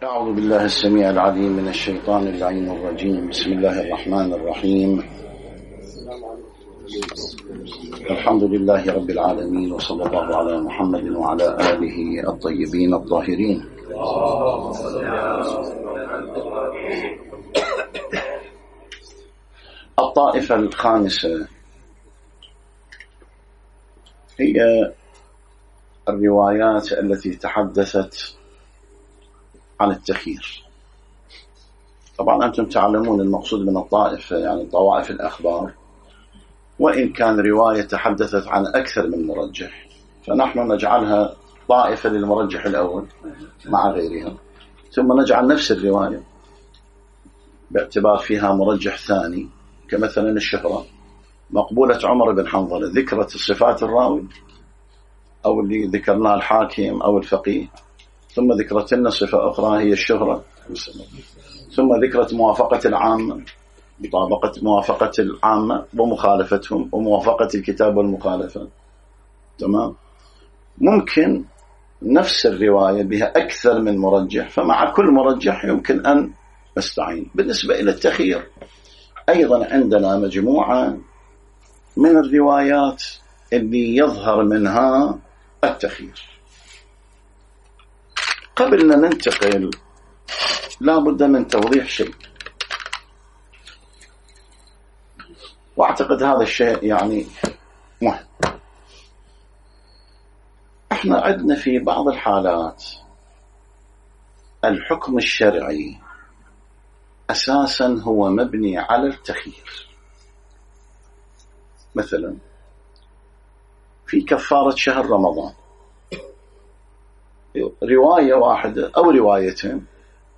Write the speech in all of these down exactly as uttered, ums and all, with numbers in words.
أعوذ بالله السميع العليم من الشيطان اللعين الرجيم. بسم الله الرحمن الرحيم. الحمد لله رب العالمين، وصلى الله على محمد وعلى آله الطيبين الطاهرين. الطائفة الخامسة هي الروايات التي تحدثت عن التخيير. طبعا أنتم تعلمون المقصود من الطائفة يعني طوائف الأخبار، وإن كان رواية تحدثت عن أكثر من مرجح فنحن نجعلها طائفة للمرجح الأول مع غيرها، ثم نجعل نفس الرواية باعتبار فيها مرجح ثاني، كمثلا الشهرة مقبولة عمر بن حنظلة ذكرت الصفات الراوي أو اللي ذكرناه الحاكم أو الفقيه، ثم ذكرت لنا صفة أخرى هي الشهرة، ثم ذكرت موافقة العامة بطابقة موافقة العامة ومخالفتهم وموافقة الكتاب والمخالفة. تمام. ممكن نفس الرواية بها أكثر من مرجح، فمع كل مرجح يمكن أن نستعين. بالنسبة إلى التخيير أيضا عندنا مجموعة من الروايات اللي يظهر منها التخيير. قبل أن ننتقل لا بد من توضيح شيء، واعتقد هذا الشيء يعني مهم. احنا عندنا في بعض الحالات الحكم الشرعي اساسا هو مبني على التخيير. مثلا في كفارة شهر رمضان رواية واحدة أو روايتين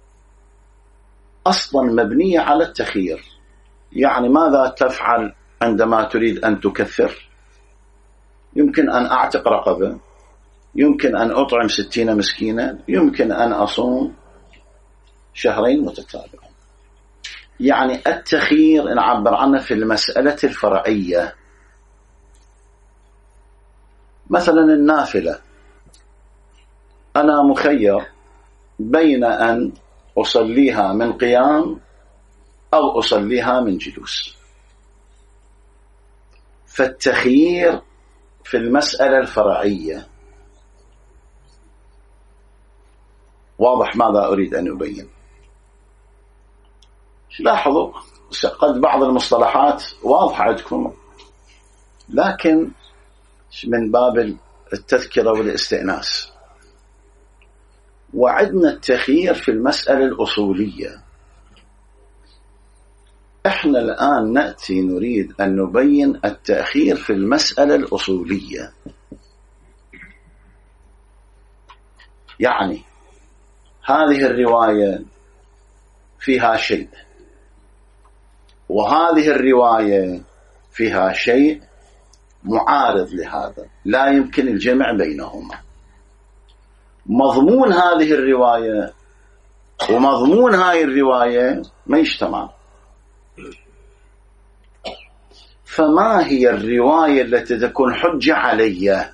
أصلا مبنية على التخيير. يعني ماذا تفعل عندما تريد أن تكفر؟ يمكن أن أعتق رقبة، يمكن أن أطعم ستين مسكينا، يمكن أن أصوم شهرين متتابعين. يعني التخيير نعبر عنه في المسألة الفرعية. مثلا النافلة أنا مخير بين أن أصليها من قيام أو أصليها من جلوس، فالتخيير في المسألة الفرعية. واضح ماذا أريد أن أبين؟ لاحظوا قد بعض المصطلحات واضحة عندكم، لكن من باب التذكرة والاستئناس. وعدنا التخيير في المسألة الأصولية. احنا الآن نأتي نريد أن نبين التأخير في المسألة الأصولية. يعني هذه الرواية فيها شيء وهذه الرواية فيها شيء معارض لهذا، لا يمكن الجمع بينهما. مضمون هذه الرواية ومضمون هاي الرواية ما يجتمع. فما هي الرواية التي تكون حجة علي؟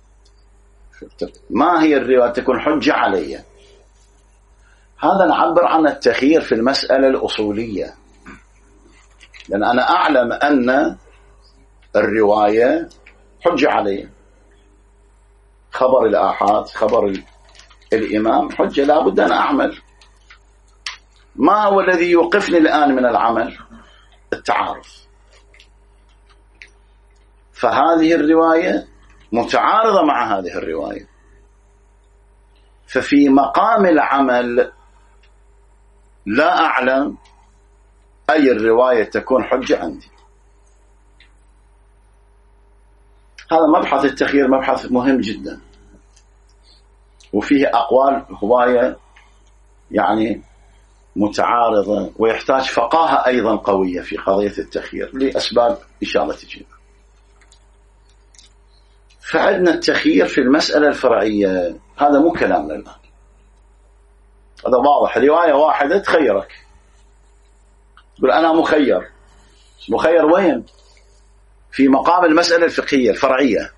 ما هي الرواية تكون حجة علي؟ هذا نعبر عن التخيير في المسألة الأصولية. لأن أنا أعلم أن الرواية حجة علي. خبر الآحاد، خبر الإمام حجة، لا بد أن أعمل. ما هو الذي يوقفني الآن من العمل؟ التعارض. فهذه الرواية متعارضة مع هذه الرواية، ففي مقام العمل لا أعلم أي الرواية تكون حجة عندي. هذا مبحث التخيير مبحث مهم جدا، وفيه أقوال هواية يعني متعارضة، ويحتاج فقاهة أيضا قوية في قضية التخيير لأسباب إن شاء الله تجينا. فعندنا التخيير في المسألة الفرعية، هذا مو كلامنا الآن، هذا واضح. رواية واحدة تخيرك، تقول أنا مخير. مخير وين؟ في مقام المسألة الفقهية الفرعية.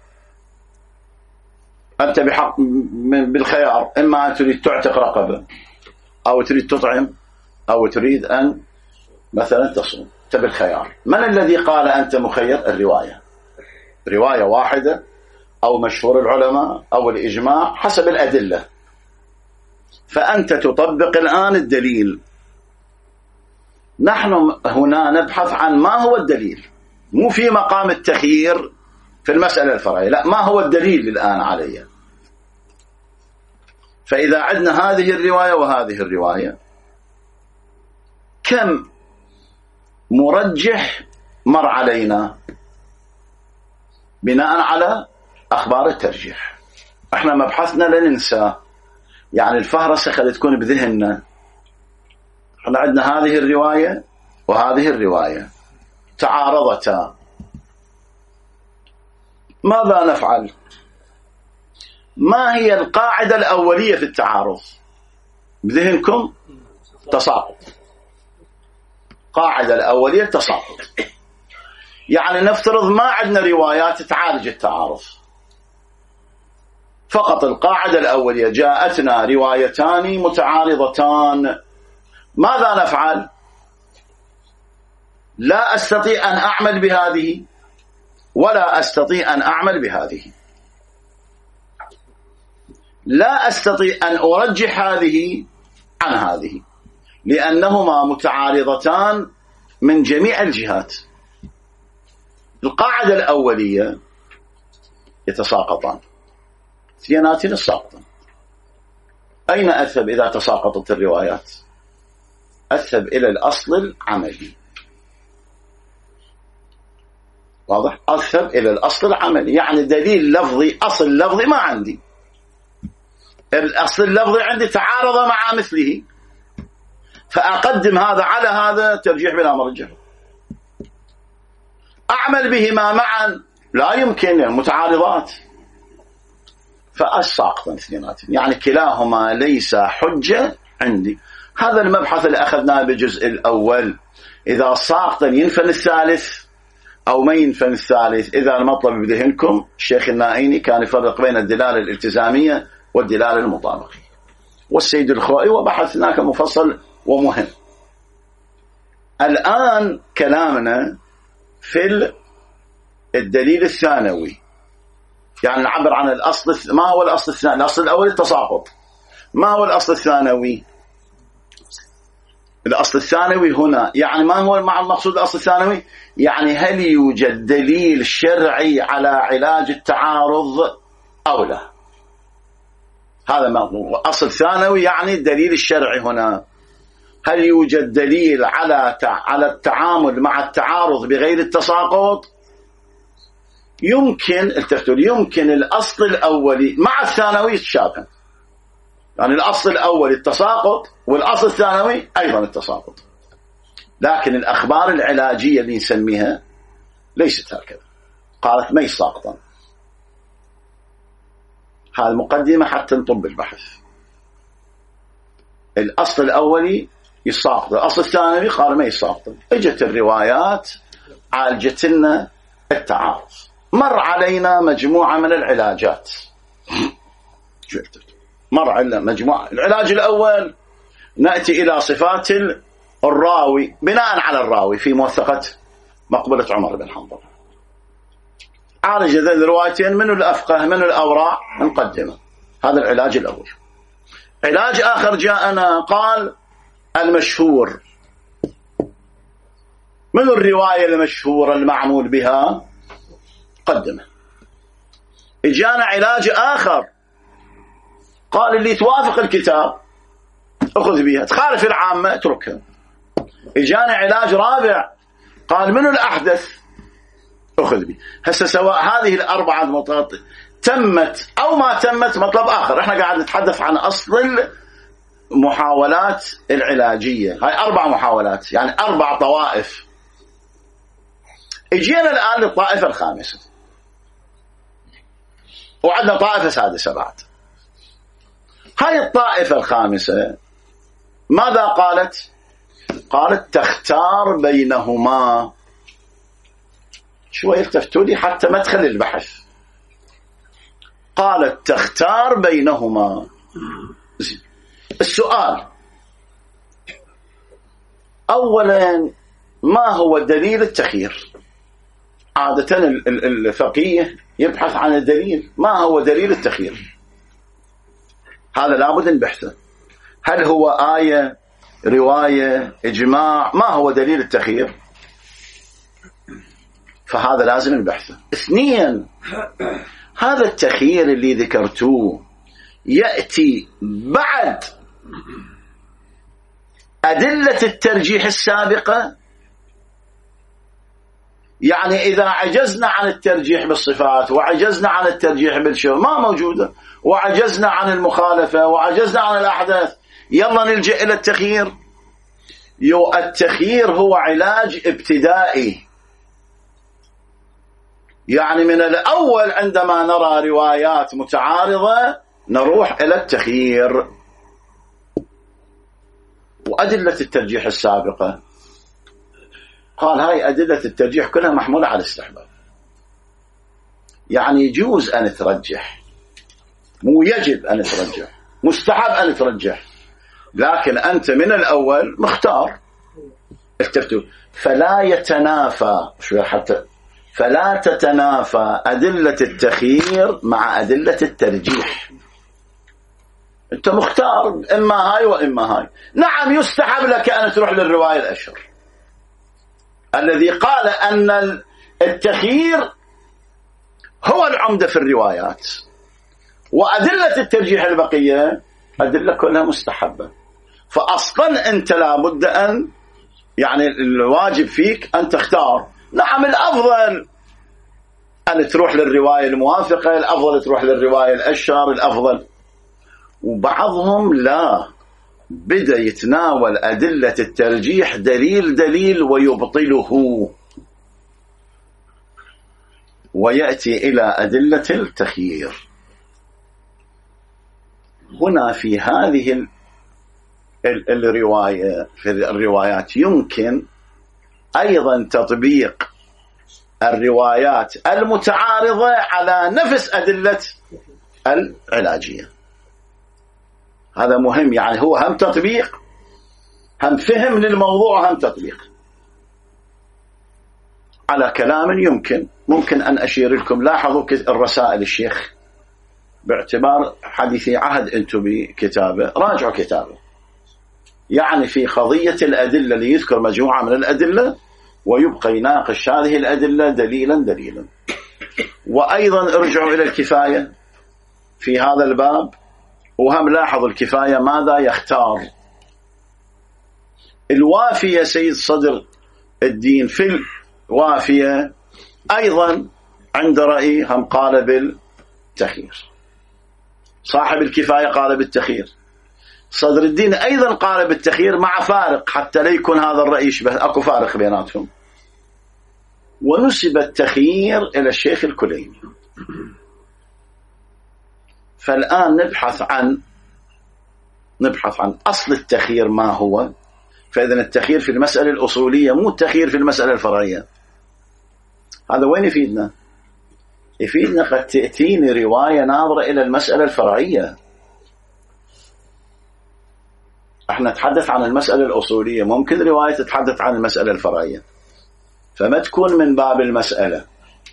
أنت بحق بالخيار، إما أن تريد تعتق رقبة أو تريد تطعم أو تريد أن مثلا تصوم، تبي الخيار. من الذي قال أنت مخير؟ الرواية، رواية واحدة أو مشهور العلماء أو الإجماع حسب الأدلة. فأنت تطبق الآن الدليل. نحن هنا نبحث عن ما هو الدليل، مو في مقام التخيير في المسألة الفرعية، لا، ما هو الدليل الآن علي. فإذا عندنا هذه الرواية وهذه الرواية، كم مرجح مر علينا بناء على أخبار الترجيح. احنا مبحثنا لا ننسى، يعني الفهرسة خلي تكون بذهننا. احنا عندنا هذه الرواية وهذه الرواية تعارضتا، ماذا نفعل؟ ما هي القاعدة الأولية في التعارض بذهنكم؟ تساقط. قاعدة الأولية تساقط. يعني نفترض ما عندنا روايات تعالج التعارض، فقط القاعدة الأولية جاءتنا روايتان متعارضتان، ماذا نفعل؟ لا أستطيع أن أعمل بهذه ولا أستطيع أن أعمل بهذه. لا أستطيع أن أرجح هذه عن هذه لأنهما متعارضتان من جميع الجهات. القاعدة الأولية يتساقطان، اثنيناتين الساقطان. أين أذهب إذا تساقطت الروايات؟ أذهب إلى الأصل العملي. واضح؟ أذهب إلى الأصل العملي، يعني دليل لفظي، أصل لفظي ما عندي. الأصل اللفظي عندي تعارض مع مثله، فأقدم هذا على هذا ترجيح بلا مرجح. أعمل بهما معا لا يمكن، متعارضات، فالساقطان اثنينات، يعني كلاهما ليس حجة عندي. هذا المبحث اللي أخذناه بالجزء الأول. إذا ساقطا ينفن الثالث أو ما ينفن الثالث. إذا المطلب بذهنكم الشيخ النائيني كان يفرق بين الدلالة الالتزامية والدلالة المطابقية، والسيد الخوئي وبحثناه مفصل ومهم. الآن كلامنا في الدليل الثانوي، يعني نعبر عن الأصل. ما هو الأصل الثاني؟ الأصل الأول التساقط. ما هو الأصل الثانوي؟ الأصل الثانوي هنا يعني ما هو مع المقصود الأصل الثانوي؟ يعني هل يوجد دليل شرعي على علاج التعارض أو لا؟ هذا ما هو أصل ثانوي، يعني الدليل الشرعي هنا. هل يوجد دليل على على التعامل مع التعارض بغير التساقط؟ يمكن التفتل يمكن الأصل الأولي مع الثانوي يتشابه، يعني الأصل الأولي التساقط والأصل الثانوي أيضا التساقط، لكن الأخبار العلاجية اللي نسميها ليست هكذا. قالت ما يساقطا. هذه مقدمة حتى نطب البحث. الأصل الأولي يساقط، الأصل الثانوي قال ما يساقط. اجت الروايات عالجت لنا التعارض. مر علينا مجموعة من العلاجات. مر علينا مجموعة. العلاج الأول نأتي إلى صفات الراوي بناء على الراوي في موثقة مقبلة عمر بن حنظل. عالج ذي الروايتين من الأفقه من الأوراع نقدمه. هذا العلاج الأول. علاج آخر جاءنا قال المشهور. من الرواية المشهورة المعمول بها قدمه. إجانا علاج آخر قال اللي توافق الكتاب أخذ بها، تخالف العامة اتركها. إجانا علاج رابع قال من الأحدث أخذ به. هسه سواء هذه الأربعة مطلب تمت أو ما تمت مطلب آخر. احنا قاعد نتحدث عن أصل محاولات العلاجية. هاي أربع محاولات، يعني أربع طوائف. اجينا الآن للطائفة الخامسة، وعندنا طائفة سادسة بعد. هاي الطائفة الخامسة ماذا قالت؟ قالت تختار بينهما. شوي التفتوا لي حتى مدخل البحث. قالت تختار بينهما. السؤال أولا ما هو دليل التخيير؟ عادة الفقيه يبحث عن الدليل، ما هو دليل التخيير؟ هذا لابد نبحثه. هل هو آية، رواية، إجماع؟ ما هو دليل التخيير؟ فهذا لازم نبحثه. اثنين، هذا التخيير اللي ذكرتوه يأتي بعد أدلة الترجيح السابقة؟ يعني إذا عجزنا عن الترجيح بالصفات وعجزنا عن الترجيح بالشبه ما موجودة، وعجزنا عن المخالفة وعجزنا عن الأحداث، يلا نلجأ إلى التخيير. يو التخيير هو علاج ابتدائي، يعني من الأول عندما نرى روايات متعارضة نروح إلى التخيير. وأدلة الترجيح السابقة قال هاي أدلة الترجيح كلها محمولة على الاستحباب، يعني يجوز أن ترجح، مو يجب أن ترجح، مستحب أن ترجح، لكن أنت من الأول مختار. اكتبتوا فلا يتنافى شو حتى فلا تتنافى أدلة التخيير مع أدلة الترجيح. أنت مختار إما هاي وإما هاي. نعم يستحب لك أن تروح للرواية الأشهر الذي قال أن التخيير هو العمدة في الروايات، وأدلة الترجيح البقية أدلة كلها مستحبة. فأصلا أنت لابد أن يعني الواجب فيك أن تختار. نعم الأفضل أن تروح للرواية الموافقة، الأفضل تروح للرواية الأشهر، الأفضل. وبعضهم لا، بدأ يتناول أدلة الترجيح دليل دليل ويبطله، ويأتي إلى أدلة التخيير. هنا في هذه الرواية في الروايات يمكن أيضا تطبيق الروايات المتعارضة على نفس أدلة العلاجية. هذا مهم، يعني هو هم تطبيق، هم فهم للموضوع، هم تطبيق على كلام يمكن ممكن أن أشير لكم. لاحظوا الرسائل الشيخ، باعتبار حديثي عهد أنتم بكتابه، راجعوا كتابه، يعني في قضية الأدلة اللي يذكر مجموعة من الأدلة ويبقى يناقش هذه الأدلة دليلا دليلا. وأيضا ارجعوا إلى الكفاية في هذا الباب، وهم لاحظوا الكفاية ماذا يختار. الوافية سيد صدر الدين في الوافية أيضا عند رأي هم قال بالتخيير، صاحب الكفاية قال بالتخيير، صدر الدين أيضا قال بالتخيير مع فارق حتى لا يكون هذا الرأي يشبه، أكو فارق بيناتهم. ونسب التخيير إلى الشيخ الكليني. فالآن نبحث عن نبحث عن أصل التخيير ما هو. فإذا التخيير في المسألة الأصولية مو التخيير في المسألة الفرعية. هذا وين يفيدنا؟ يفيدنا قد تأتيني رواية ناظرة إلى المسألة الفرعية. احنا نتحدث عن المسألة الأصولية، ممكن رواية تتحدث عن المسألة الفرعية، فما تكون من باب المسألة.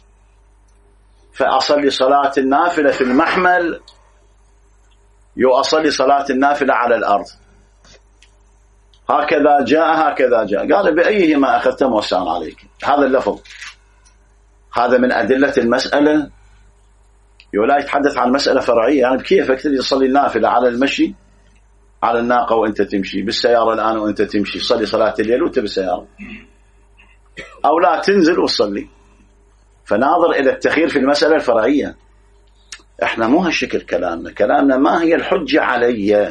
فأصلي صلاة النافلة في المحمل يو أصلي صلاة النافلة على الأرض، هكذا جاء هكذا جاء، قال بأيهما أخذت موسعا عليك. هذا اللفظ هذا من أدلة المسألة، يو لا يتحدث عن مسألة فرعية. يعني كيف تقدر تصلي النافلة على المشي، على الناقة وأنت تمشي، بالسيارة الآن وأنت تمشي، صلي صلاة الليل وأنت بالسيارة، أو لا تنزل وتصلي. فناظر إلى التخيير في المسألة الفرعية. احنا مو هالشكل كلامنا، كلامنا ما هي الحجة علي.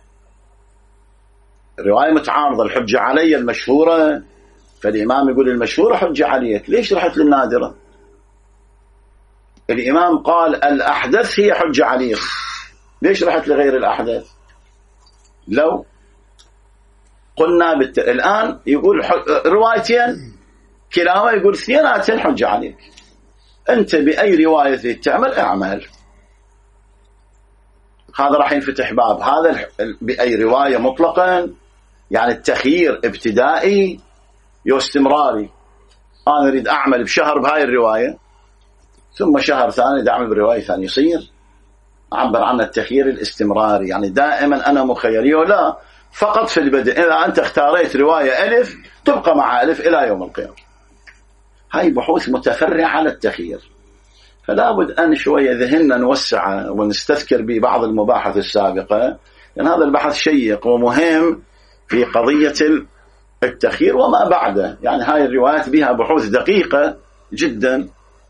رواية متعارضة، الحجة علي المشهورة، فالإمام يقول المشهورة حجة عليك، ليش رحت للنادرة؟ الإمام قال الأحدث هي حجة عليك، ليش رحت لغير الأحدث؟ لو قلنا بالت... الآن يقول ح... روايتين كلاهما يقول اثنيناتين حجة عليك، أنت بأي رواية تعمل اعمل. هذا راح ينفتح باب، هذا بأي رواية مطلقا يعني التخيير ابتدائي يو استمراري. أنا أريد أعمل بشهر بهاي الرواية، ثم شهر ثاني أعمل برواية ثانية، يصير أعبر عن التخيير الاستمراري، يعني دائما أنا مخير. لا فقط في البدء، إذا أنت اختاريت رواية ألف تبقى مع ألف إلى يوم القيامة. هاي بحوث متفرعة على التخيير، فلا بد أن شوية ذهننا نوسع ونستذكر ببعض المباحث السابقة، لأن يعني هذا البحث شيق ومهم في قضية التخيير وما بعده. يعني هاي الروايات بها بحوث دقيقة جدا،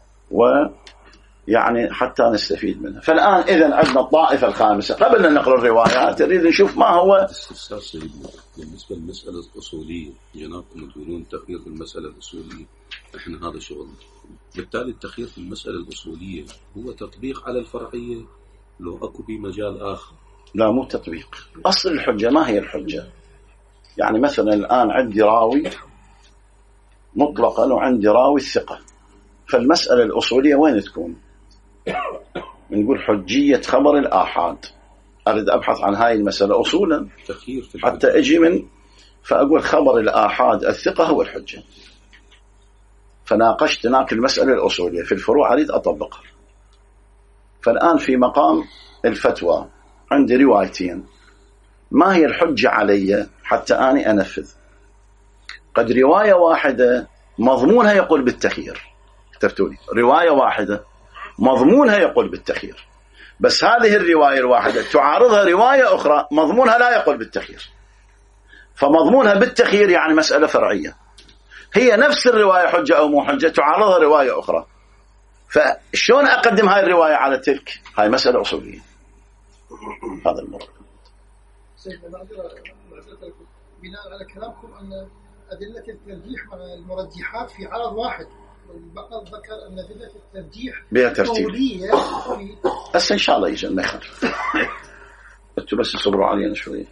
ويعني حتى نستفيد منها. فالآن إذن عندنا الطائفة الخامسة. قبل أن نقرأ الروايات نريد نشوف ما هو استفسار سيدنا بالنسبة للمسألة الأصولية. جنابكم تقولون تخيير في المسألة الأصولية، إحنا هذا شغلنا. بالتالي التخيير في المسألة الأصولية هو تطبيق على الفرعية لو أكو بمجال آخر؟ لا، مو تطبيق. أصل الحجة ما هي الحجة؟ يعني مثلا الآن عندي راوي مطلقا وعندي راوي الثقة، فالمسألة الأصولية وين تكون؟ نقول حجية خبر الآحاد. أريد أبحث عن هاي المسألة أصولا حتى أجي من فأقول خبر الآحاد الثقة هو الحجة. فناقشت هناك المسألة الأصولية، في الفروع أريد أطبقها. فالآن في مقام الفتوى عندي روايتين، ما هي الحجة علي حتى أني أنفذ؟ قد رواية واحدة مضمونها يقول بالتخيير، كتبتولي رواية واحدة مضمونها يقول بالتخيير، بس هذه الرواية الواحدة تعارضها رواية أخرى مضمونها لا يقول بالتخيير، فمضمونها بالتخيير يعني مسألة فرعية. هي نفس الرواية حجة أو مو حجة، تعارضها رواية أخرى، فشون أقدم هاي الرواية على تلك؟ هاي مسألة أصولية. هذا المراد. سيدنا بناء على كلامكم أن أدلة الترجيح مع المرجحات في عرض واحد، والبعض ذكر أن أدلة الترجيح بها ترتيب. في... بس إن شاء الله يجي ما يخالف. أنتوا بس صبروا علينا شوية.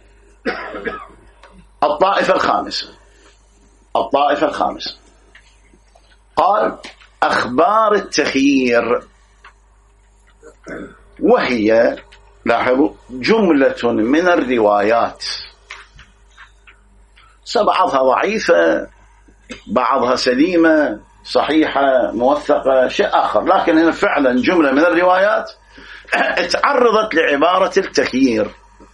الطائفة الخامسة. الطائفة الخامسة قال أخبار التخيير، وهي لاحظوا جملة من الروايات، بعضها ضعيفة بعضها سليمة صحيحة موثقة شيء آخر، لكن هنا فعلا جملة من الروايات اتعرضت لعبارة التخيير،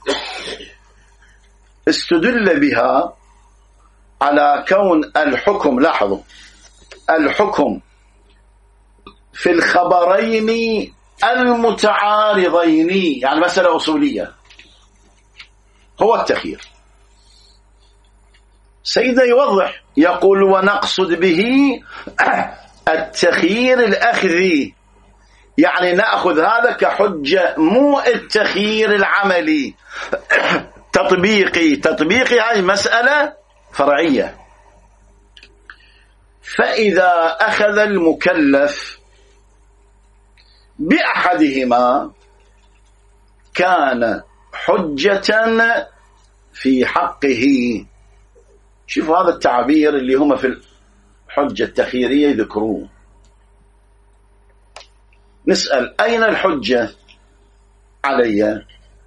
استدل بها على كون الحكم، لاحظوا الحكم في الخبرين المتعارضين، يعني مسألة أصولية، هو التخيير. سيدنا يوضح يقول ونقصد به التخيير الأخذي، يعني نأخذ هذا كحجة، مو التخيير العملي تطبيقي. تطبيقي هاي مسألة فرعية. فإذا أخذ المكلف بأحدهما كان حجة في حقه. شوفوا هذا التعبير اللي هم في الحجة التخييرية يذكروه. نسأل أين الحجة علي؟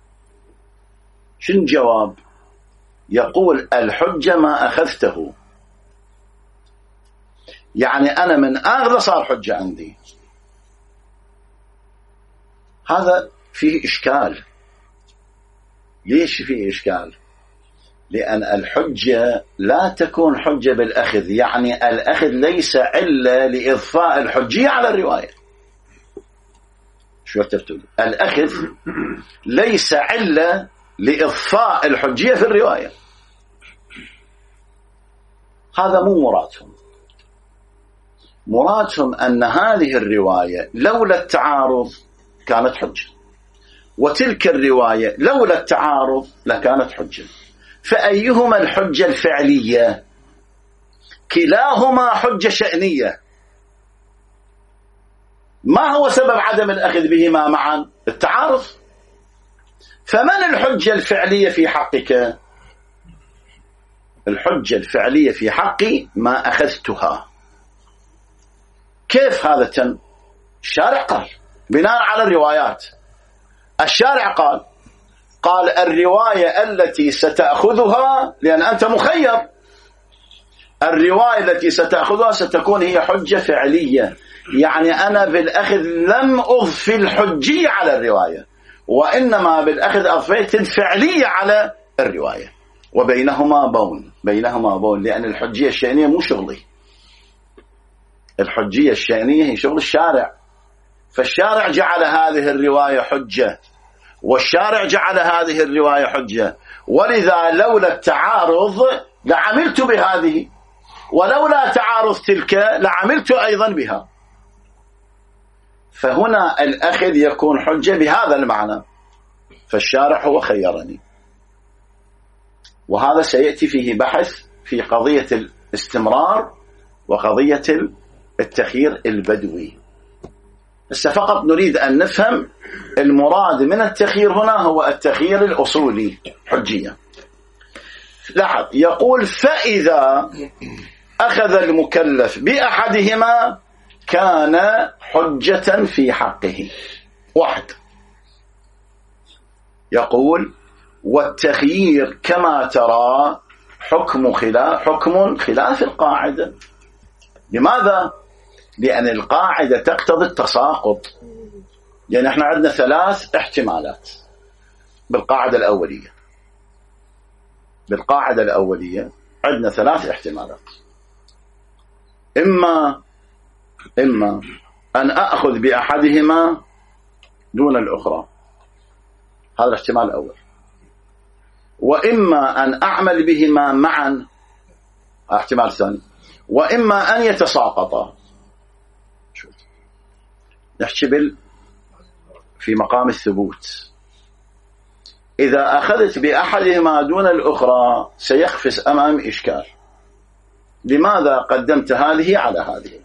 شنو الجواب؟ يقول الحجة ما أخذته، يعني أنا من أخذ صار حجة عندي. هذا فيه إشكال. ليش فيه إشكال؟ لأن الحجة لا تكون حجة بالأخذ، يعني الأخذ ليس علة لإضفاء الحجية على الرواية. شو تبتل؟ الأخذ ليس علة لإضفاء الحجية في الرواية. هذا مو مرادهم. مرادهم أن هذه الرواية لولا التعارض كانت حجة، وتلك الرواية لولا التعارض لكانت حجة. فأيهما الحجة الفعلية؟ كلاهما حجة شأنية. ما هو سبب عدم الأخذ بهما معا؟ التعارض. فمن الحجة الفعلية في حقك؟ الحجة الفعلية في حقي ما أخذتها. كيف هذا تم؟ الشارع قال بناء على الروايات، الشارع قال قال الرواية التي ستأخذها، لأن أنت مخير، الرواية التي ستأخذها ستكون هي حجة فعلية، يعني أنا بالأخذ لم أضفي الحجية على الرواية، وإنما بالأخذ أضفيت الفعلية على الرواية، وبينهما بون، بينهما بون، لأن الحجية الشأنية مو شغلي، الحجية الشأنية هي شغل الشارع، فالشارع جعل هذه الرواية حجة، والشارع جعل هذه الرواية حجة، ولذا لولا التعارض لعملت بهذه، ولولا تعارض تلك لعملت أيضا بها. فهنا الأخذ يكون حجة بهذا المعنى، فالشارع هو خيرني، وهذا سيأتي فيه بحث في قضية الاستمرار وقضية التخيير البدوي. بس فقط نريد أن نفهم المراد من التخيير هنا هو التخيير الأصولي حجية. لاحظ يقول فإذا أخذ المكلف بأحدهما كان حجة في حقه. واحد يقول والتخيير كما ترى حكم خلاف حكم خلاف القاعدة. لماذا؟ لأن القاعدة تقتضي التساقط، يعني احنا عندنا ثلاث احتمالات بالقاعدة الأولية، بالقاعدة الأولية عندنا ثلاث احتمالات، إما إما أن أخذ بأحدهما دون الأخرى، هذا الاحتمال الأول، وإما أن أعمل بهما معا، احتمال الثاني، وإما أن يتساقطا. نحكي بال في مقام الثبوت. إذا أخذت بأحدهما دون الأخرى سيخفز أمام إشكال، لماذا قدمت هذه على هذه؟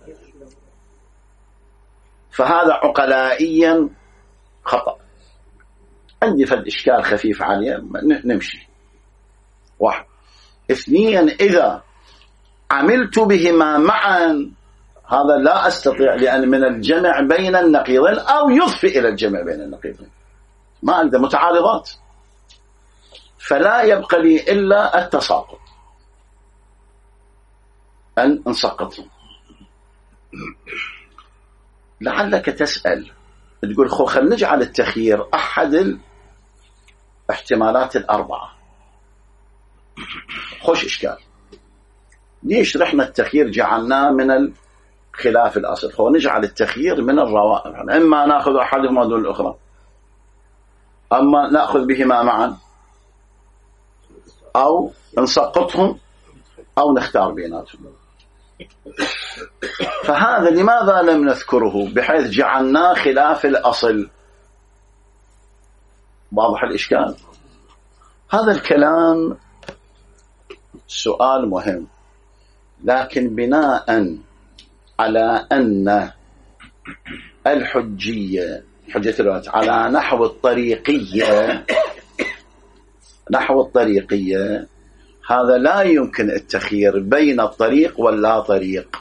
فهذا عقلائيا خطأ. عندي فد إشكال خفيف عليه نمشي. واحد. اثنين إذا عملت بهما معا هذا لا أستطيع، لأن من الجمع بين النقيضين أو يضفي إلى الجمع بين النقيضين، ما عنده متعارضات، فلا يبقى لي إلا التساقط، أن نسقطهم. لعلك تسأل تقول خو خل نجعل التخيير أحد الاحتمالات الأربعة، خوش إشكال، ليش رحنا التخيير جعلناه من خلاف الأصل؟ خو نجعل التخيير من الروائح، إما نأخذ أحدهما دون الأخرى، أما نأخذ بهما معا، أو نسقطهم، أو نختار بيناتهم. فهذا لماذا لم نذكره بحيث جعلناه خلاف الأصل؟ واضح الإشكال؟ هذا الكلام سؤال مهم، لكن بناء على أن الحجية حجة الرواية على نحو الطريقية نحو الطريقية هذا لا يمكن التخيير بين الطريق واللا طريق،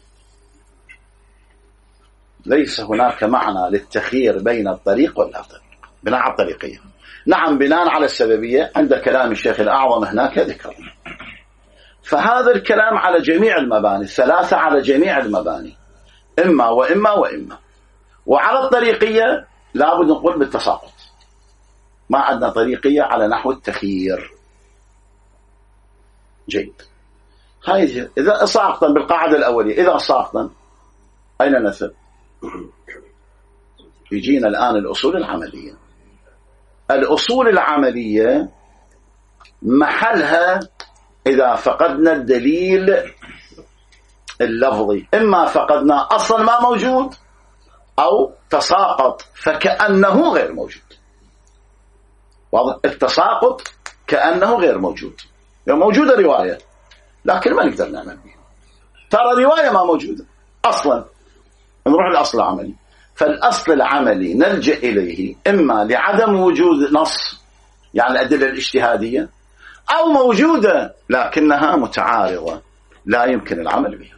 ليس هناك معنى للتخيير بين الطريق واللا طريق بناء على الطريقية. نعم بناء على السببية عند كلام الشيخ الأعظم هناك ذكر، فهذا الكلام على جميع المباني الثلاثة، على جميع المباني إما وإما وإما. وعلى الطريقية لابد نقول بالتساقط، ما عندنا طريقية على نحو التخيير. جيد. هاي إذا ساقطا بالقاعدة الأولية، إذا ساقطا أين نذهب؟ يجينا الآن الأصول العملية. الأصول العملية محلها إذا فقدنا الدليل اللفظي، إما فقدنا أصلا ما موجود، أو تساقط فكأنه غير موجود. واضح؟ التساقط كأنه غير موجود، يعني موجودة رواية لكن ما نقدر نعمل بها، ترى رواية ما موجودة أصلا، نروح للأصل العملي. فالأصل العملي نلجأ إليه إما لعدم وجود نص، يعني الأدلة الاجتهادية، أو موجودة لكنها متعارضة لا يمكن العمل بها.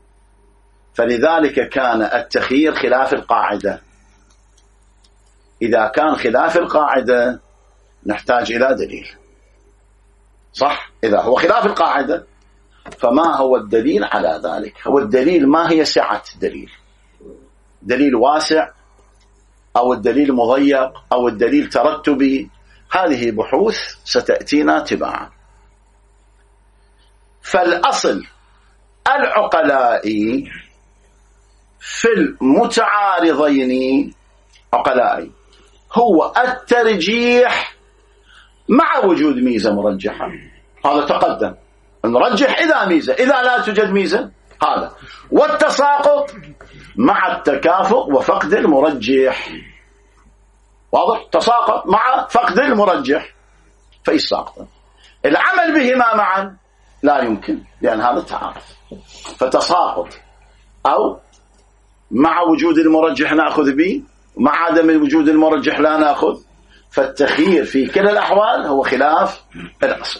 فلذلك كان التخيير خلاف القاعدة. إذا كان خلاف القاعدة نحتاج إلى دليل، صح؟ إذا هو خلاف القاعدة فما هو الدليل على ذلك؟ هو الدليل ما هي سعة الدليل؟ دليل واسع أو الدليل مضيق أو الدليل ترتبي؟ هذه بحوث ستأتينا تباعا. فالأصل العقلائي في المتعارضين عقلائي هو الترجيح مع وجود ميزة مرجحة. هذا تقدم، نرجح إذا ميزة، إذا لا توجد ميزة هذا، والتساقط مع التكافؤ وفقد المرجح. واضح؟ تساقط مع فقد المرجح فإيش ساقط؟ العمل بهما معا لا يمكن، لأن هذا تعارض. فتساقط أو مع وجود المرجح نأخذ به، مع عدم وجود المرجح لا نأخذ. فالتخيير في كلا الأحوال هو خلاف الأصل.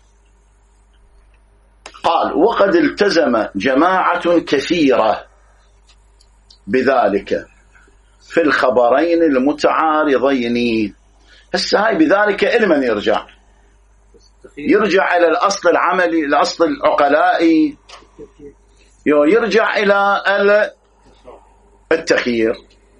قال وقد التزم جماعة كثيرة بذلك في الخبرين المتعارضين. هسه هاي بذلك إلى من يرجع؟ يرجع إلى الأصل العملي، الأصل العقلائي، يرجع إلى التخيير،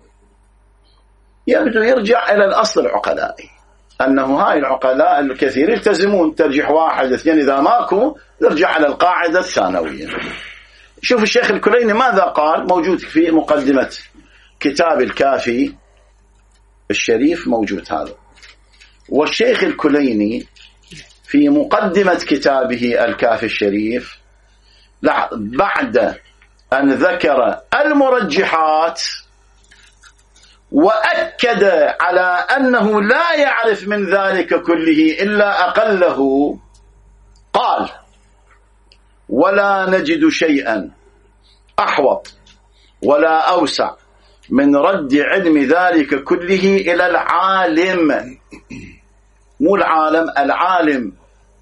يبدو يرجع إلى الأصل العقلائي، أنه هاي العقلاء الكثير يلتزمون ترجيح واحد اثنين، إذا ماكو نرجع على القاعدة الثانوية. شوف الشيخ الكليني ماذا قال، موجود في مقدمة كتاب الكافي الشريف، موجود هذا. والشيخ الكليني في مقدمة كتابه الكافي الشريف بعد أن ذكر المرجحات وأكد على أنه لا يعرف من ذلك كله إلا أقله، قال ولا نجد شيئا أحوط ولا أوسع من رد علم ذلك كله إلى العالم، مو العالم، العالم،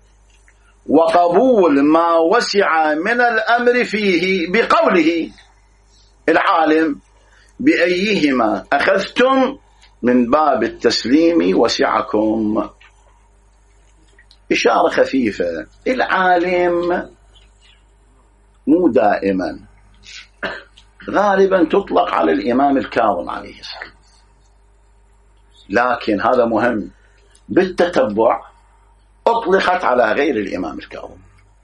وقبول ما وسع من الأمر فيه بقوله العالم بأيهما أخذتم من باب التسليم وسعكم. إشارة خفيفة، العالم مو دائما، غالبا تطلق على الإمام الكاظم عليه السلام، لكن هذا مهم بالتتبع أطلقت على غير الإمام الكاظم.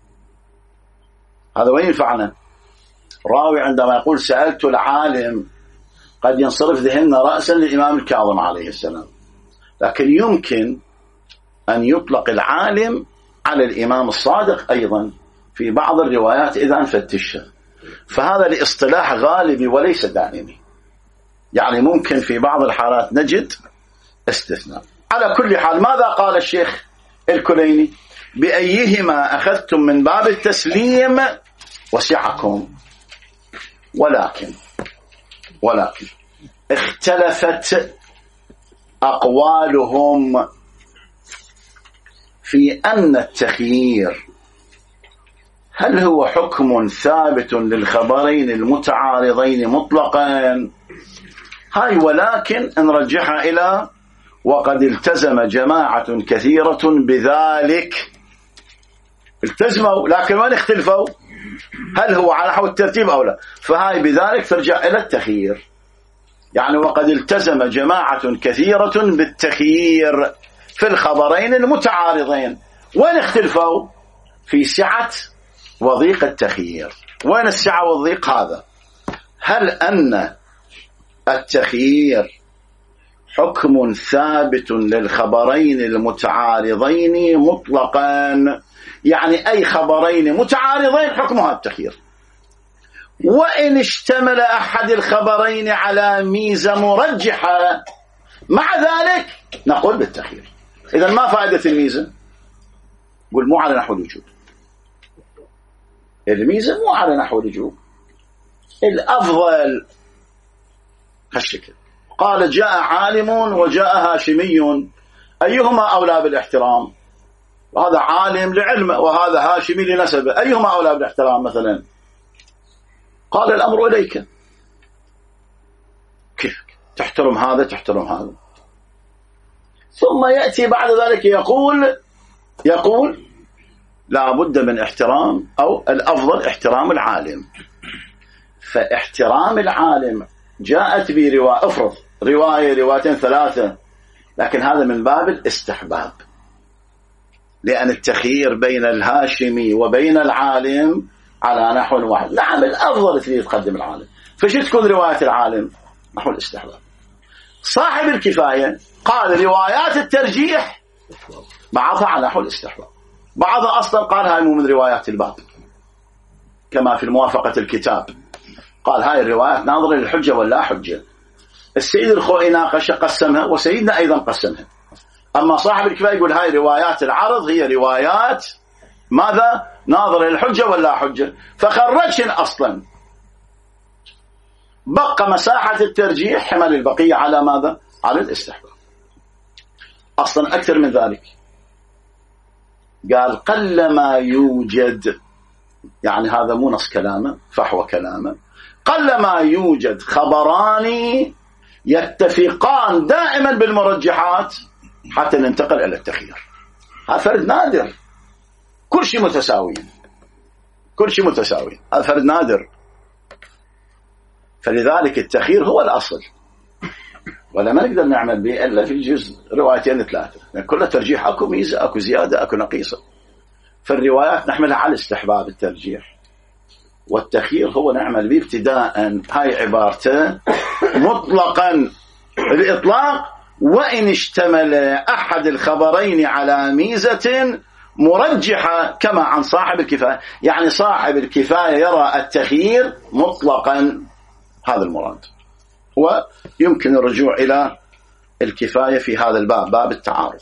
هذا وين ينفعنا؟ راوي عندما يقول سألت العالم قد ينصرف ذهننا رأسا للإمام الكاظم عليه السلام، لكن يمكن أن يطلق العالم على الإمام الصادق أيضا في بعض الروايات إذا نفتشها. فهذا الاصطلاح غالبي وليس دائمي، يعني ممكن في بعض الحالات نجد استثناء. على كل حال ماذا قال الشيخ الكليني؟ بأيهما أخذتم من باب التسليم وسعكم. ولكن ولكن اختلفت أقوالهم في أن التخيير هل هو حكم ثابت للخبرين المتعارضين مطلقا؟ هاي ولكن نرجعها إلى وقد التزم جماعة كثيرة بذلك. التزموا، لكن وين اختلفوا؟ هل هو على نحو الترتيب أو لا؟ فهاي بذلك ترجع إلى التخيير، يعني وقد التزم جماعة كثيرة بالتخيير في الخبرين المتعارضين. وين اختلفوا؟ في سعة وضيق التخيير. وين السعة والضيق هذا؟ هل أن التخيير حكم ثابت للخبرين المتعارضين مطلقا، يعني أي خبرين متعارضين حكمها التخيير، وإن اشتمل أحد الخبرين على ميزة مرجحة مع ذلك نقول بالتخيير. إذن ما فائدة الميزة؟ قل مو على نحو الوجوب، الميزة مو على نحو الوجوب، الأفضل هالشكل. قال جاء عالم وجاء هاشمي، أيهما أولى بالاحترام؟ وهذا عالم لعلمه وهذا هاشمي لنسبه، أيهما أولى بالاحترام مثلا؟ قال الأمر إليك، كيف تحترم هذا تحترم هذا. ثم يأتي بعد ذلك يقول يقول لا بد من احترام، أو الأفضل احترام العالم. فاحترام العالم جاءت برواية، افرض رواية روايتين ثلاثة، لكن هذا من باب الاستحباب، لأن التخيير بين الهاشمي وبين العالم على نحو واحد. نعم الأفضل تريد تقدم العالم، فشو تكون رواية العالم؟ نحو الاستحباب. صاحب الكفاية قال روايات الترجيح بعضها على نحو الاستحباب، بعضها أصلا قال هاي مو من روايات الباب، كما في الموافقة الكتاب قال هاي الروايات ناظرة للحجة ولا حجة. السيد الخوئي ناقش قسمها، وسيدنا أيضا قسمها. أما صاحب الكفاية يقول هاي روايات العرض هي روايات ماذا؟ ناظرة للحجة ولا حجة، فخرجهن أصلا، بقى مساحة الترجيح حمل البقية على ماذا؟ على الاستحباب. أصلا أكثر من ذلك قال قلما يوجد، يعني هذا مو نص كلامه فحوى كلامه، قلما يوجد خبران يتفقان دائما بالمرجحات حتى ننتقل إلى التخيير. هذا فرد نادر، كل شيء متساوي، كل شيء متساوي، هذا فرد نادر. فلذلك التخيير هو الأصل، ولا ما نقدر نعمل به إلا في جزء روايتين ثلاثة، يعني كل ترجيح أكو ميزة، أكو زيادة، أكو نقيصة. فالروايات نحملها على استحباب الترجيح، والتخيير هو نعمل به ابتداء. هاي عبارته مطلقا الإطلاق، وإن اشتمل أحد الخبرين على ميزة مرجحة كما عن صاحب الكفاية، يعني صاحب الكفاية يرى التخيير مطلقا، هذا المراد. ويمكن الرجوع إلى الكفاية في هذا الباب، باب التعارض.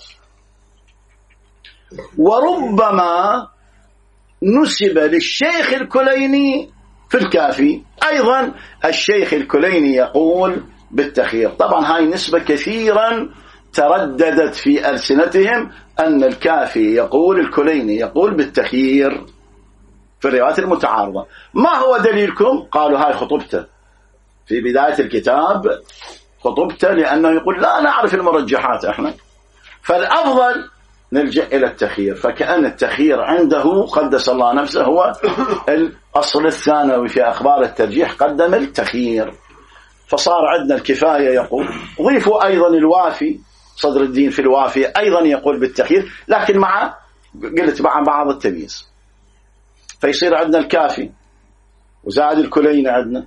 وربما نسب للشيخ الكليني في الكافي أيضا الشيخ الكليني يقول بالتخيير. طبعا هاي نسبة كثيرا ترددت في ألسنتهم، أن الكافي يقول الكليني يقول بالتخيير في الروايات المتعارضة. ما هو دليلكم؟ قالوا هاي خطبته في بداية الكتاب، خطبته لأنه يقول لا نعرف المرجحات احنا، فالأفضل نلجأ إلى التخيير. فكأن التخيير عنده قدس الله نفسه هو الأصل الثانوي في أخبار الترجيح، قدم التخيير. فصار عندنا الكفاية يقول، ضيفوا أيضا الوافي صدر الدين في الوافي أيضا يقول بالتخيير، لكن مع قلت مع بعض التمييز. فيصير عندنا الكافي وزائد الكلين عندنا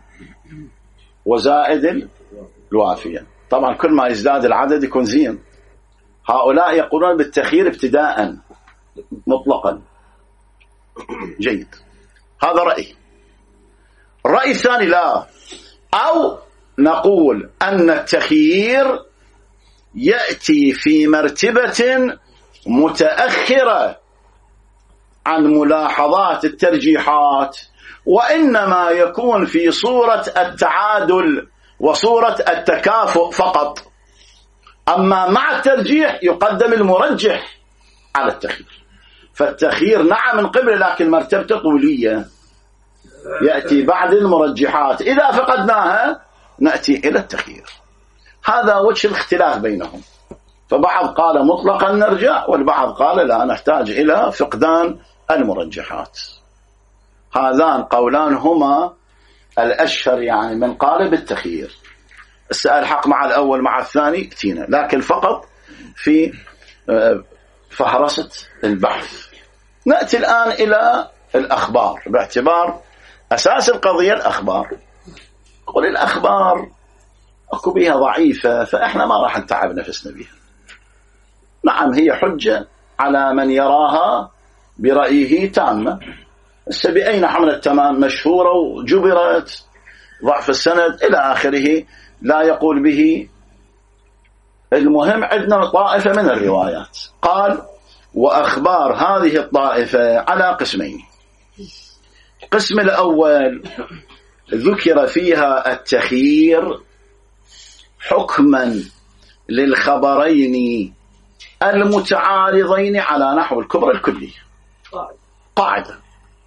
وزائد الوافية. طبعا كل ما يزداد العدد يكون زين. هؤلاء يقولون بالتخيير ابتداء مطلقا. جيد، هذا رأي. الرأي الثاني لا، أو نقول أن التخيير يأتي في مرتبة متأخرة عن ملاحظات الترجيحات، وإنما يكون في صورة التعادل وصورة التكافؤ فقط. أما مع الترجيح يقدم المرجح على التخيير. فالتخيير نعم من قبل، لكن مرتبته طولية، يأتي بعد المرجحات، إذا فقدناها نأتي إلى التخيير. هذا وجه الاختلاف بينهم. فبعض قال مطلقا نرجع، والبعض قال لا نحتاج إلى فقدان المرجحات. هذان قولان هما الأشهر، يعني من قال بالتخيير. الحق مع الأول مع الثاني تينا، لكن فقط في فهرسة البحث. نأتي الآن إلى الأخبار، باعتبار أساس القضية الأخبار. قل الأخبار أكو بها ضعيفة، فإحنا ما راح نتعب نفسنا بها. نعم هي حجة على من يراها برأيه تامة، بس بأين حمل التمام؟ مشهورة وجبرت، ضعف السند إلى آخره لا يقول به. المهم عندنا طائفة من الروايات، قال وأخبار هذه الطائفة على قسمين. القسم الأول ذكر فيها التخيير حكما للخبرين المتعارضين على نحو الكبرى الكلية، قاعدة.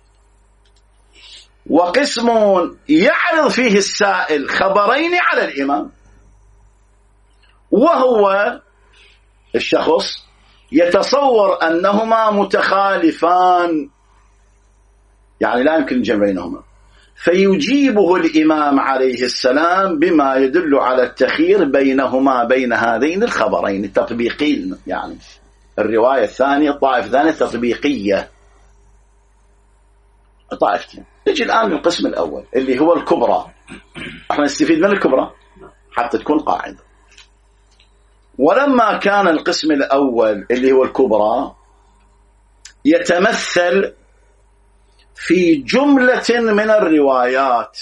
وقسم يعرض فيه السائل خبرين على الإمام، وهو الشخص يتصور أنهما متخالفان، يعني لا يمكن الجمع بينهما، فيجيبه الإمام عليه السلام بما يدل على التخيير بينهما بين هذين الخبرين التطبيقين. يعني الرواية الثانية الطائفة الثانية تطبيقية طائفتين. نجي الآن للقسم الأول اللي هو الكبرى. احنا نستفيد من الكبرى حتى تكون قاعدة. ولما كان القسم الأول اللي هو الكبرى يتمثل في جملة من الروايات،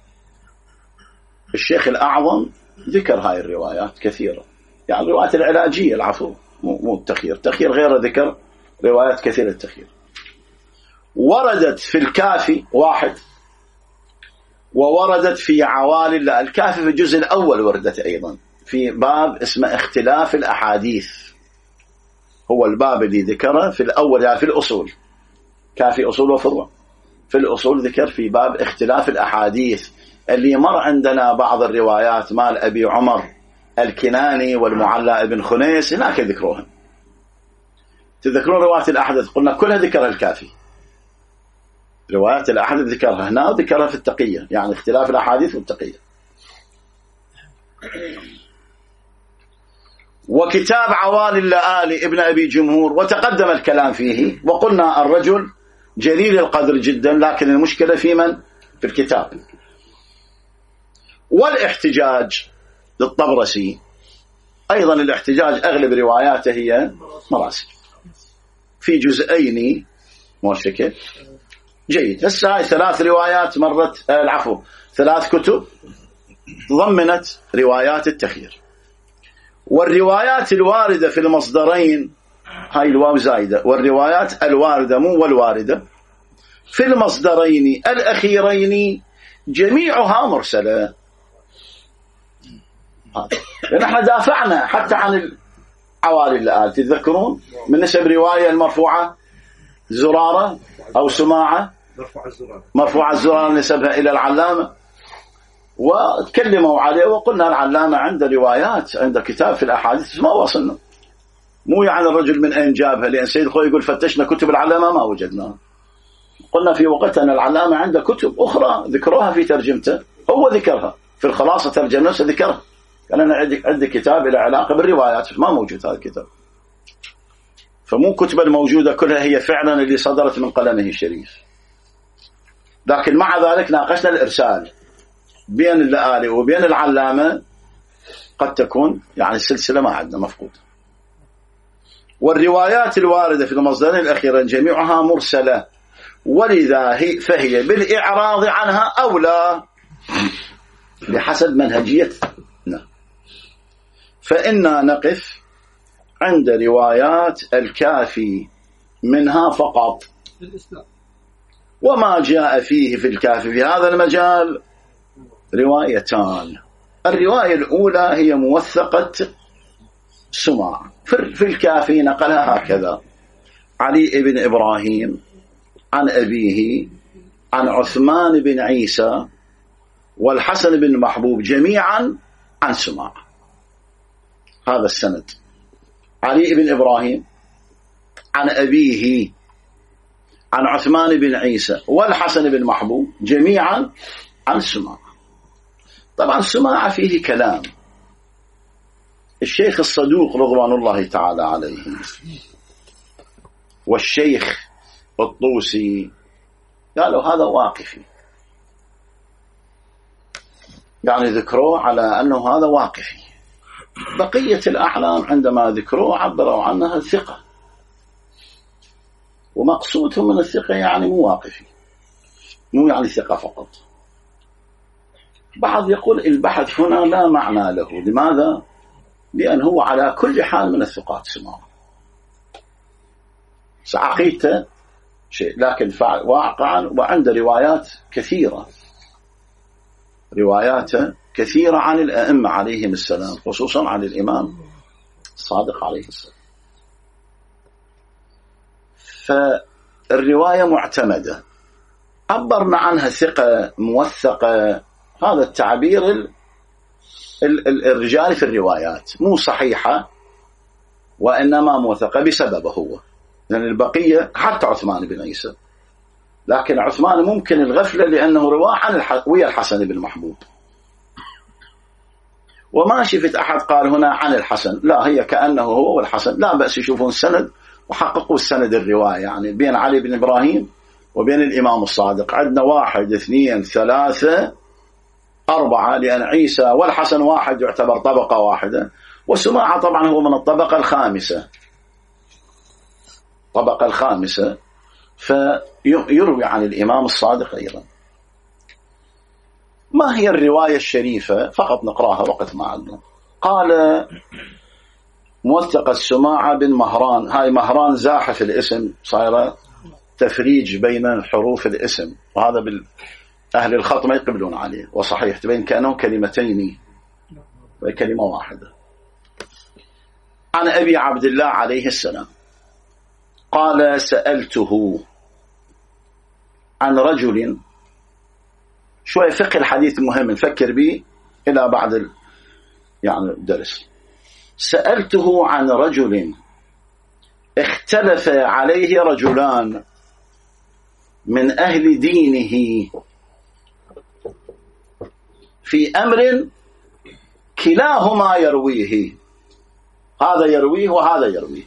الشيخ الأعظم ذكر هاي الروايات كثيرة، يعني الروايات العلاجية العفو مو التخيير، تخيير غير ذكر روايات كثيرة التخيير. وردت في الكافي واحد، ووردت في عوالي الكافي في الجزء الأول، وردت أيضا في باب اسمه اختلاف الأحاديث، هو الباب اللي ذكره في الأول يعني في الأصول، كافي أصول وفروع. في الأصول ذكر في باب اختلاف الأحاديث اللي مر عندنا بعض الروايات مال أبي عمر الكناني والمعلى ابن خنيس، هناك ذكروها. تذكرون روايات الأحاديث قلنا كلها ذكرها الكافي، روايات الأحاديث ذكرها هنا وذكرها في التقية، يعني اختلاف الأحاديث والتقية. وكتاب عوالي اللآلي ابن أبي جمهور وتقدم الكلام فيه، وقلنا الرجل جليل القدر جدا، لكن المشكلة في من؟ في الكتاب. والاحتجاج للطبرسي أيضا، الاحتجاج أغلب رواياته هي مراسل في جزئين موشكة جيد. هسه هاي ثلاث روايات مرت العفو ثلاث كتب ضمنت روايات التخيير. والروايات الواردة في المصدرين، هاي الواو زايدة، والروايات الواردة مو والواردة في المصدرين الأخيرين جميعها مرسلة. لأن احنا دافعنا حتى عن العوالي الآل، تتذكرون من نسب رواية المرفوعة زرارة أو سماعة، مرفوعة الزرارة نسبها إلى العلامة، وتكلموا عليه وقلنا العلامة عنده روايات، عنده كتاب في الأحاديث ما وصلنا، مو يعني الرجل من أين جابها، لأن سيد الخوي يقول فتشنا كتب العلامة ما وجدناها. قلنا في وقتها أن العلامة عنده كتب أخرى ذكروها في ترجمته، هو ذكرها في الخلاصة ترجمة نفسه ذكرها، قال أنا عندي عندي كتاب له علاقة بالروايات، ما موجود هذا الكتاب. فمو كتب الموجودة كلها هي فعلا اللي صدرت من قلمه الشريف. لكن مع ذلك ناقشنا الإرسال بين اللآلي وبين العلامة، قد تكون يعني السلسلة ما عندنا مفقودة. والروايات الواردة في المصدرين الأخيرين جميعها مرسلة، ولذا هي فهي بالإعراض عنها أولى بحسب منهجيتنا. فإنا نقف عند روايات الكافي منها فقط، وما جاء فيه في الكافي في هذا المجال روايتان. الرواية الأولى هي موثقة سماع، في الكافي نقلها هكذا: علي بن إبراهيم عن أبيه عن عثمان بن عيسى والحسن بن محبوب جميعا عن سماع. هذا السند: علي بن إبراهيم عن أبيه عن عثمان بن عيسى والحسن بن محبوب جميعا عن سماع. طبعا سماع فيه كلام. الشيخ الصدوق رضوان الله تعالى عليه والشيخ الطوسي قالوا هذا واقفي، يعني ذكروه على أنه هذا واقفي. بقية الأعلام عندما ذكروه عبروا عنها الثقة، ومقصودهم من الثقة يعني مو واقفي، مو يعني ثقة فقط. بعض يقول البحث هنا لا معنى له. لماذا؟ لأنه على كل حال من الثقات سماع، عقيدته شيء، لكن واقعا وعنده روايات كثيرة، رواياته كثيرة عن الأئمة عليهم السلام، خصوصا عن الإمام الصادق عليه السلام. فالرواية معتمدة، عبرنا عنها ثقة موثقة، هذا التعبير الرجال في الروايات، مو صحيحة وإنما موثقة بسببه هو، لأن البقية حتى عثمان بن عيسى، لكن عثمان ممكن الغفلة لأنه رواه عن الح... ويا الحسن بن محبوب، وما شفت أحد قال هنا عن الحسن، لا هي كأنه هو والحسن، لا بأس يشوفون السند وحققوا السند الرواية، يعني بين علي بن إبراهيم وبين الإمام الصادق عندنا واحد اثنين ثلاثة أربعة، لأن عيسى والحسن واحد يعتبر طبقة واحدة، وسماعة طبعا هو من الطبقة الخامسة، طبقة الخامسة، فيروي عن الإمام الصادق أيضا. ما هي الرواية الشريفة؟ فقط نقراها وقت ما عندنا. قال موثق السماعة بن مهران، هاي مهران زاحف الاسم، صايرة تفريج بين حروف الاسم، وهذا بال أهل الخط ما يقبلون عليه، وصحيح تبين كأنه كلمتين وكلمة واحدة. عن أبي عبد الله عليه السلام قال سألته عن رجل، شوية فقه الحديث مهم نفكر به إلى بعد ال... يعني الدرس. سألته عن رجل اختلف عليه رجلان من أهل دينه في أمر كلاهما يرويه، هذا يرويه وهذا يرويه،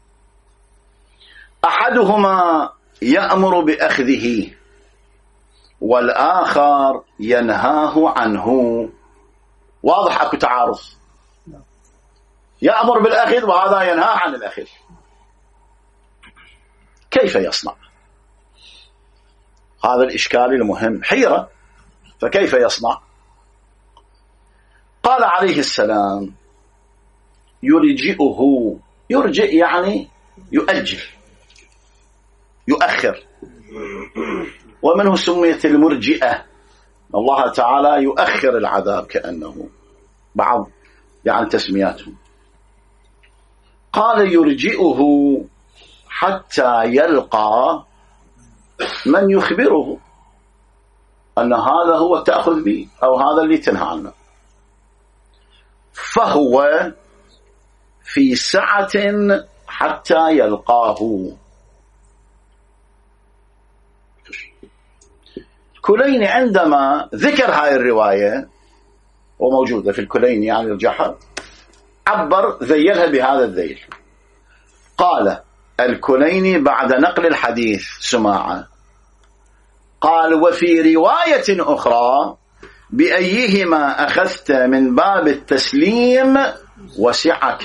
أحدهما يأمر بأخذه والآخر ينهاه عنه. واضح أكو تعارض، يأمر بالأخذ وهذا ينهى عن الأخذ، كيف يصنع؟ هذا الإشكال المهم، حيرة، فكيف يصنع؟ قال عليه السلام يرجئه، يرجئ يعني يؤجل يؤخر، ومنه سميت المرجئة، الله تعالى يؤخر العذاب كأنه بعض يعني تسمياتهم. قال يرجئه حتى يلقى من يخبره أن هذا هو تأخذ به أو هذا اللي تنهى عنه، فهو في سعة حتى يلقاه. الكليني عندما ذكر هاي الرواية وموجودة في الكليني يعني الجحر، عبر ذيلها بهذا الذيل. قال الكليني بعد نقل الحديث سماعة، قال وفي رواية أخرى بأيهما أخذت من باب التسليم وسعك.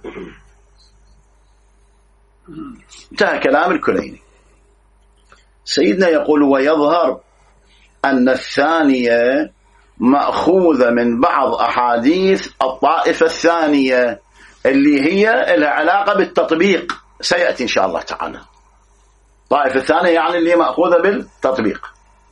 انتهى كلام الكليني. سيدنا يقول ويظهر أن الثانية مأخوذة من بعض أحاديث الطائفة الثانية اللي هي لها علاقة بالتطبيق، سيأتي إن شاء الله تعالى. الطائفة الثانية يعني اللي مأخوذة بالتطبيق.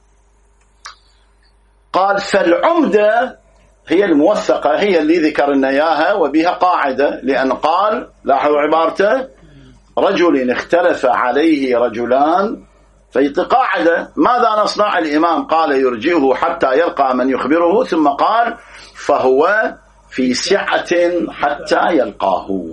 قال فالعمدة هي الموثقة، هي اللي ذكرنا إياها وبها قاعدة، لأن قال لاحظوا عبارته رجل اختلف عليه رجلان، في قاعدة ماذا نصنع؟ الإمام قال يرجئه حتى يلقى من يخبره، ثم قال فهو في سعة حتى يلقاه.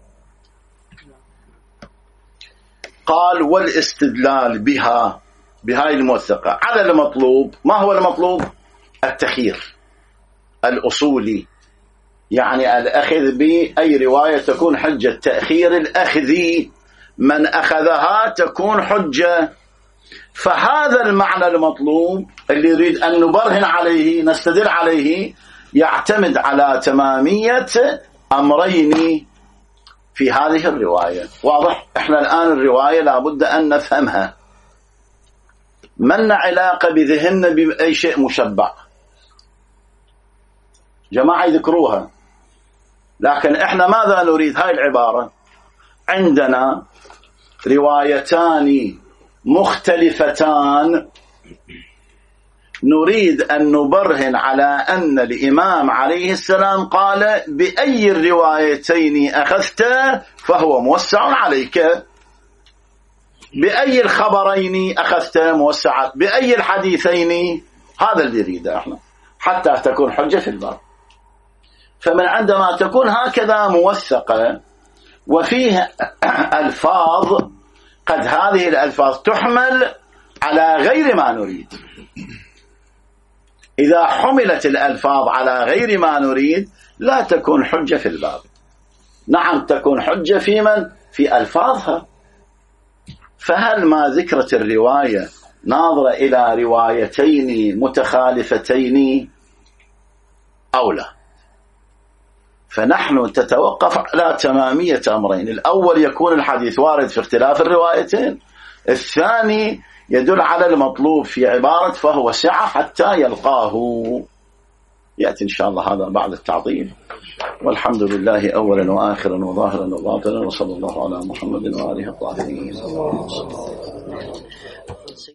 قال والاستدلال بها بهاي الموثقة على المطلوب. ما هو المطلوب؟ التخيير الأصولي، يعني الأخذ بأي رواية تكون حجة، تأخير الأخذ من أخذها تكون حجة. فهذا المعنى المطلوب اللي يريد أن نبرهن عليه نستدل عليه يعتمد على تمامية أمرين في هذه الرواية. واضح؟ احنا الآن الرواية لابد أن نفهمها، من علاقة بذهننا بأي شيء مشبع، جماعة يذكروها، لكن احنا ماذا نريد؟ هاي العبارة عندنا روايتان مختلفتان، نريد أن نبرهن على أن الإمام عليه السلام قال بأي الروايتين أخذت فهو موسع عليك، بأي الخبرين أخذت موسع، بأي الحديثين، هذا اللي يريده احنا حتى تكون حجة في الباب. فمن عندما تكون هكذا موثقة وفيه ألفاظ قد هذه الألفاظ تحمل على غير ما نريد. إذا حملت الألفاظ على غير ما نريد لا تكون حجة في الباب. نعم تكون حجة في من؟ في ألفاظها. فهل ما ذكرت الرواية ناظرة إلى روايتين متخالفتين أو لا؟ فنحن تتوقف على تمامية أمرين: الأول يكون الحديث وارد في اختلاف الروايتين، الثاني يدل على المطلوب في عبارة فهو سعة حتى يلقاه. يأتي إن شاء الله هذا بعد التعطيل. والحمد لله أولا وآخرا وظاهرا وباطنا، وصلى الله على محمد وآله الطاهرين.